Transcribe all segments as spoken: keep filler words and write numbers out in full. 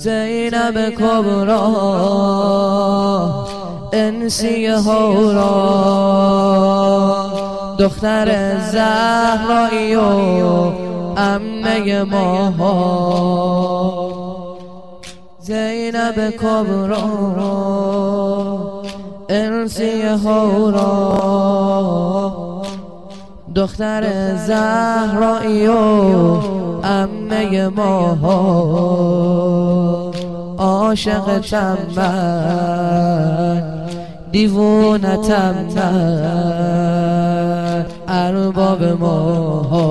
زینب کبرا انسی هورا دختر زهرایی و عمه ماها زینب کبرا انسی هورا دختر زهرایی و عمه ماها عاشق تنبل دیوونه تنبل ارباب ماها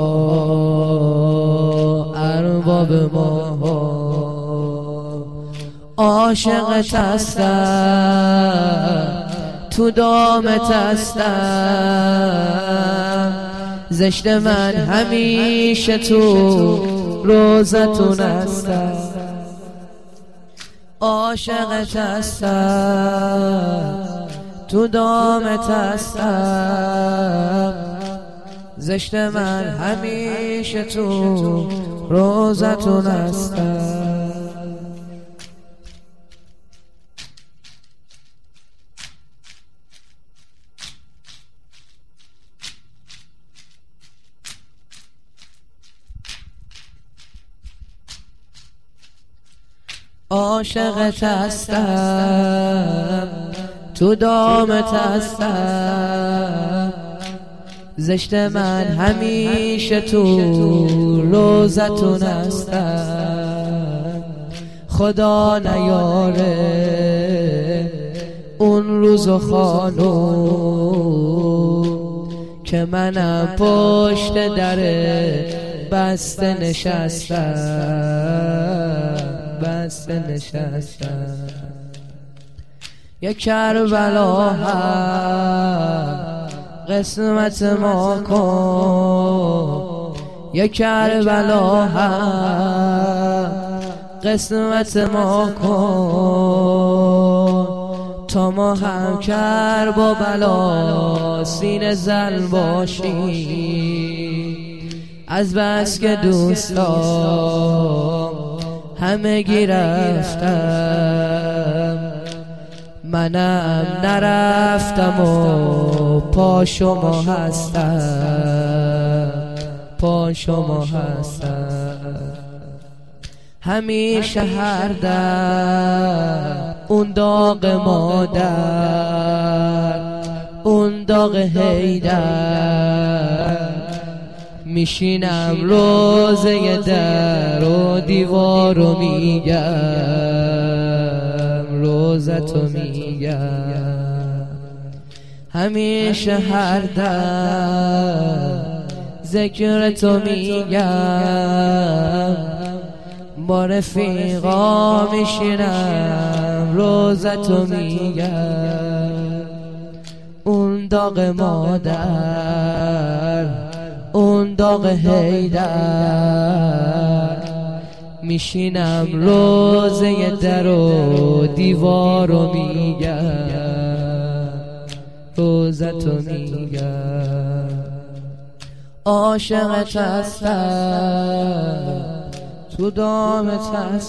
ارباب ماها عاشق تستم تو دام تستم زشت من همیشه تو روزتون هستم عاشق تستم تو دام تستم زشت من همیشه تو روزتون هستم عاشق تستم تو دام تستم زشت من همیشه تو روزتون هستم خدا نیاره اون روز و خانو که منم پشت در بسته نشستم بسته نشستم یک کربلا هم قسمت ما کن یک کربلا هم قسمت ما کن تا ما هم کرب و بلا سینه زن باشیم از بس که دوستان همه گی رفتم منم نرفتم و پا شما هستم پا شما هستم همیشه هر دم اون داغ مادر اون داغ حیدر میشینم روزه در و دیوارو میگم روزتو میگم همیشه هر دم ذکرتو میگم با رفیقا میشینم روزتو میگم اون داغ مادر اون داغ حیدر میشینم روزه در و دیوارو میگم روزتو میگم عاشق هستم تو دامت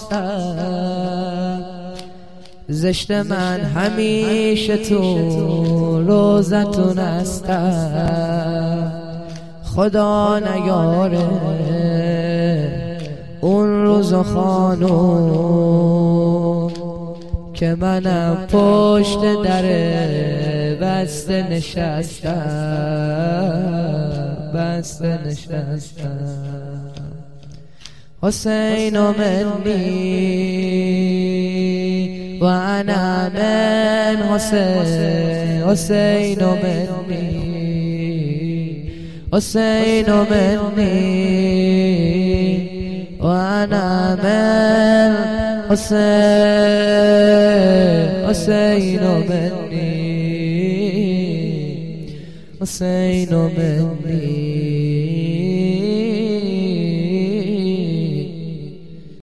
هستم زشت من همیشه تو روزتون هستم خدا نیاره اون روز خانو که منم پشت در بسته نشستم بسته نشستم حسین و منی و انا من حسین حسین و منی حسین و منی و انا من حسین حسین و منی حسین و منی